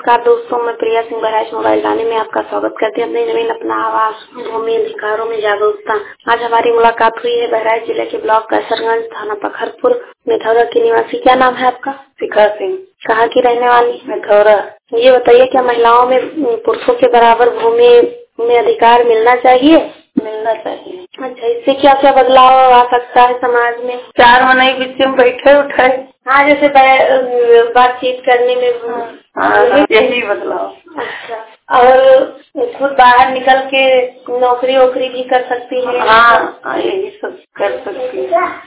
नमस्कार दोस्तों, मैं प्रिया सिंह बहराइच मोबाइल गाने में आपका स्वागत करती हूँ। अपनी जमीन अपना आवास, भूमि अधिकारों में जागरूकता। आज हमारी मुलाकात हुई है बहराइच जिले के ब्लॉक कैसरगंज, थाना पखरपुर, मिठौरा की निवासी। क्या नाम है आपका? शिखा सिंह। कहाँ की रहने वाली? मिठौरा। ये बताइए, क्या महिलाओं में पुरुषों के बराबर भूमि में अधिकार मिलना चाहिए? मिलना चाहिए। अच्छा, इससे क्या क्या बदलाव आ सकता है समाज में? चार महीने बीच में बैठे उठे। हाँ, जैसे बातचीत करने में। हाँ, यही बदलाव। अच्छा, और खुद बाहर निकल के नौकरी वोकरी भी कर सकती है? हाँ, यही सब कर सकती है।